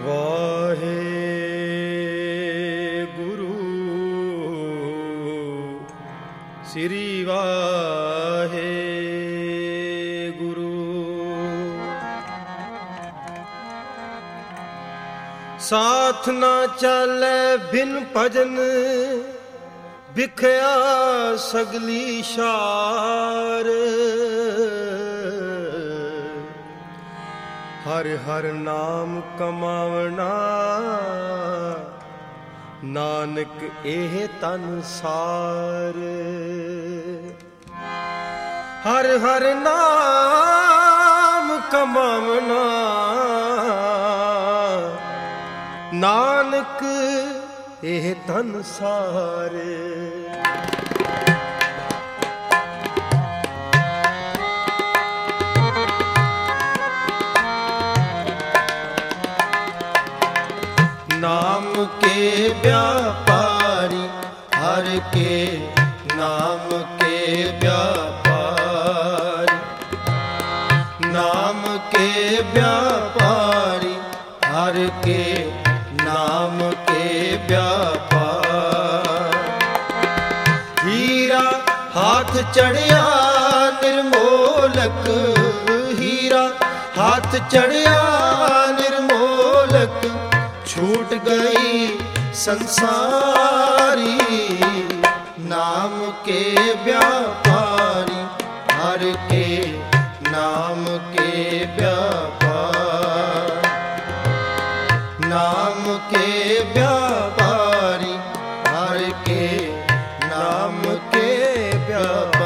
वाहे गुरु श्री वाहे गुरु। साथ ना चले बिन भजन बिखया सगली शार। हर हर नाम कमावना नानक एह तन सार। हर हर नाम कमावना नानक एह तन सार। नाम के व्यापारी हर के नाम के व्यापारी। नाम के व्यापारी हर के नाम के व्यापारी। हीरा हाथ चढ़िया निर्मोलक। हीरा हाथ चढ़िया निर्मोलक। छूट गई संसारी नाम के व्यापारी हर के नाम के व्यापारी। नाम के व्यापारी हर के नाम के व्यापारी।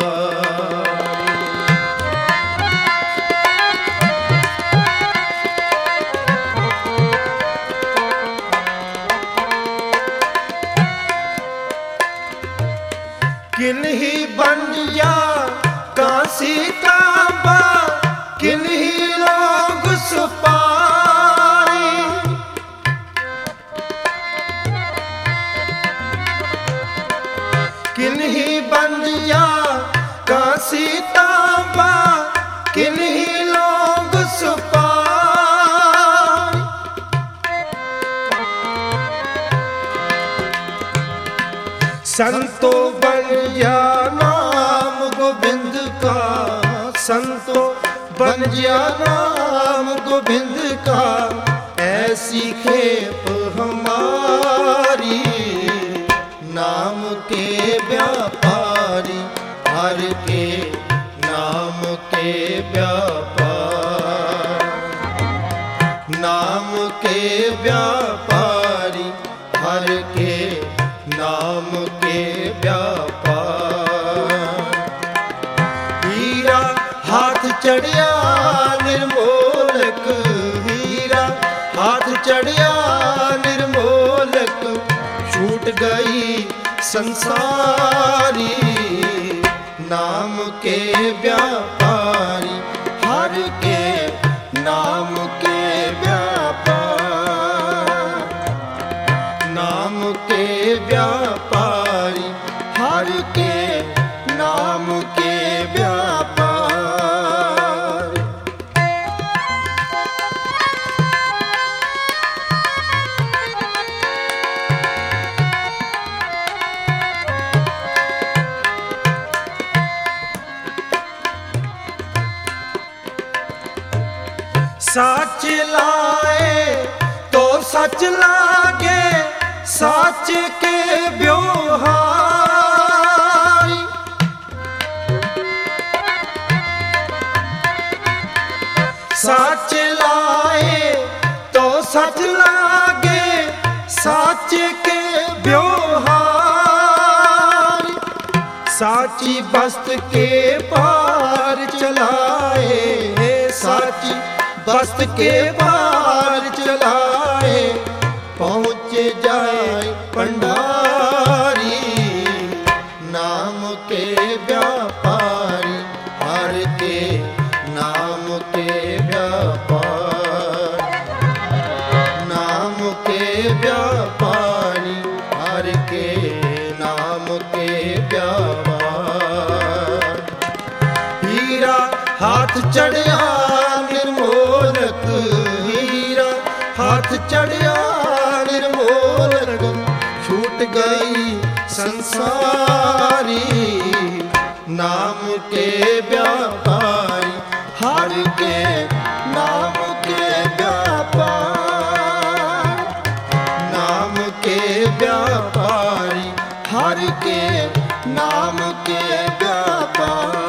किन्ही बंजिया काशी काबा किन्ही लोग सुपारी। किन्ही बंजिया काशी काबा किन्ही लोग सुपारी। संतो बंजिया नाम गोविंद का। संतो बंजिया नाम गोविंद का। ऐसी खेप हमारी नाम के व्यापारी हर के नाम के व्यापारी। नाम के व्यापारी हर के नाम के व्यापार। हीरा हाथ चढ़िया निर्मोलक। हीरा हाथ चढ़िया निर्मोलक। छूट गई संसारी नाम के व्यापारी हर के नाम के व्यापार। नाम के व्यापारी हर के नाम के व्यापार। सच लाए तो सच लागे सच के व्योहारी। सच लाए तो सच लागे सच के व्योहारी। साची बस्त के पार चलाए। साची बस्त के पार चलाए। पहुँच जाए पंडारी नाम के व्यापारी हर के नाम के व्यापारी। नाम के व्यापारी हर के नाम के व्यापारी। हीरा हाथ चढ़िया निर्मोलक। हीरा हाथ हाथ चढ़िया निर्मोलक, छूट गई संसारी। नाम के व्यापारी हर के नाम के व्यापारी, नाम के व्यापारी हर के नाम के व्यापारी।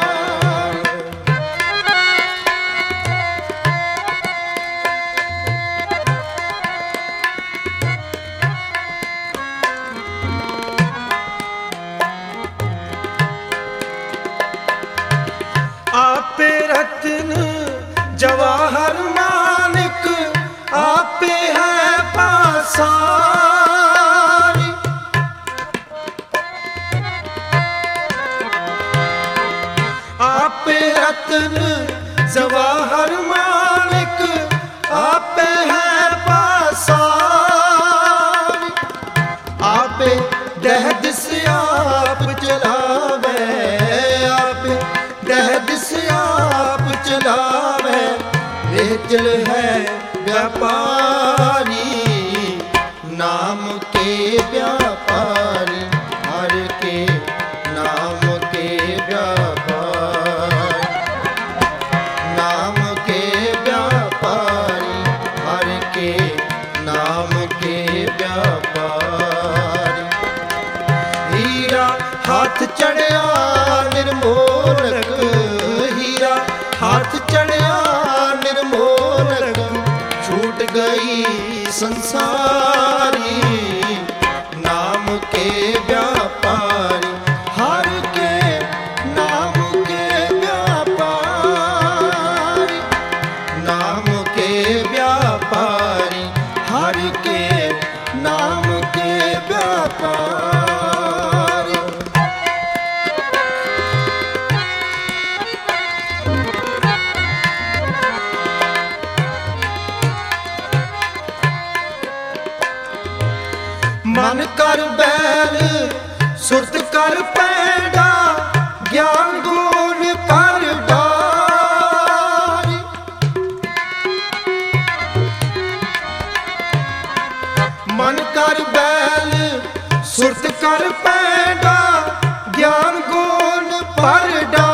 आपे रत्न जवाहर मानिक, आपे है पासारी। आपे रत्न जवाहर मानिक, आपे है पासारी। आपे दहद से आप चलावे, आपे दहद से आप चलावे, रेचल है व्यापारी। नाम के व्यापारी हर के नाम के व्यापारी, नाम के व्यापारी हर के नाम के व्यापारी। हीरा हाथ चढ़िया निर्मोलक, हीरा हाथ चढ़िया निर्मोलक, छूट गई संसारी। नाम के व्यापारी हर के नाम के व्यापारी, नाम के व्यापारी हर के नाम के व्यापारी। मन कर बैल सुरत कर पैदा, ज्ञान गुण कर डारी। मन कर बैल सुरत कर पैदा, ज्ञान गुण पर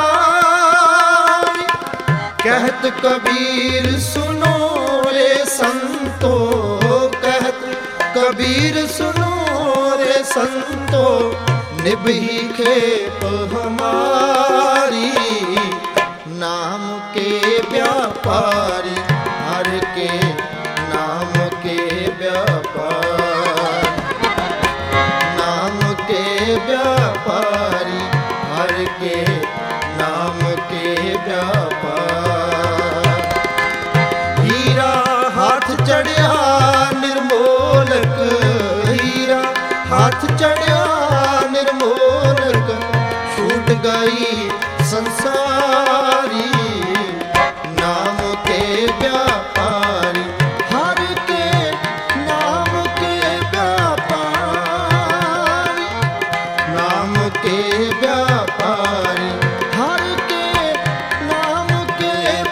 डारी। कहत कबीर सुनो रे संतो, कहत कबीर सुनो रे संतो, निभही खेप हमारी। नाम के व्यापारी हर के नाम के व्यापारी, नाम के व्यापारी हर के नाम के व्यापारी। हीरा हाथ चढ़िया निर्मोलक, हीरा हाथ चढ़िया निर्मोलक, छूट गई संसारी। नाम के व्यापारी हर के नाम के व्यापारी, नाम के व्यापारी हर के नाम के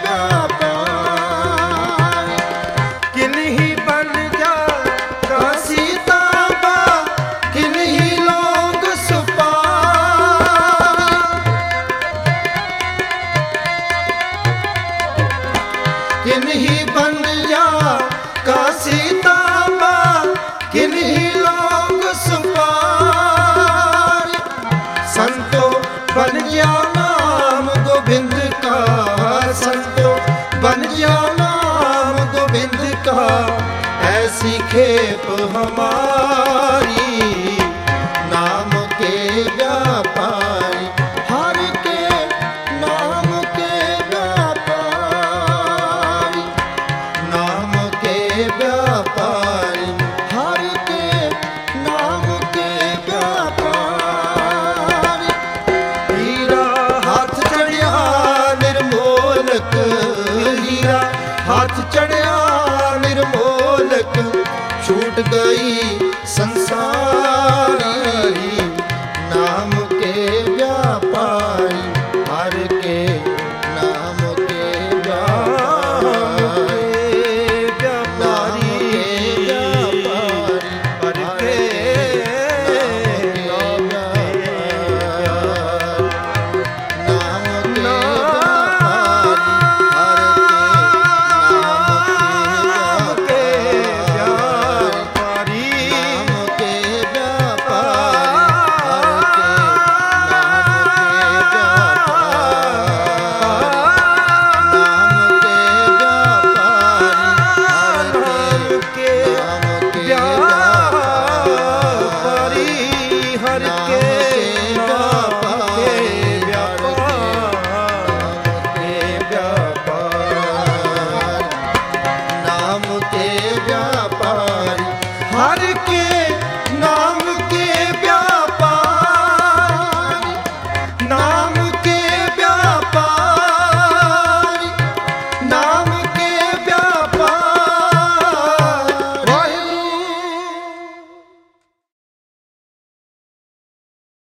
व्यापारी। किन्हीं बन जा काशी तांबा, किन्हीं लोग सुपा, किन्हीं बन जा काशी तांबा, किन्हीं लोग सुपार। संतो बन जा नाम गोविंद का, संतो बन जा नाम गोविंद का, ऐसी खेप हमारी। नाम के व्यापारी हर के नाम के व्यापारी, नाम के व्यापारी हर के नाम के व्यापारी। हीरा हाथ चढ़िया निर्मोलक, हीरा हाथ चढ़िया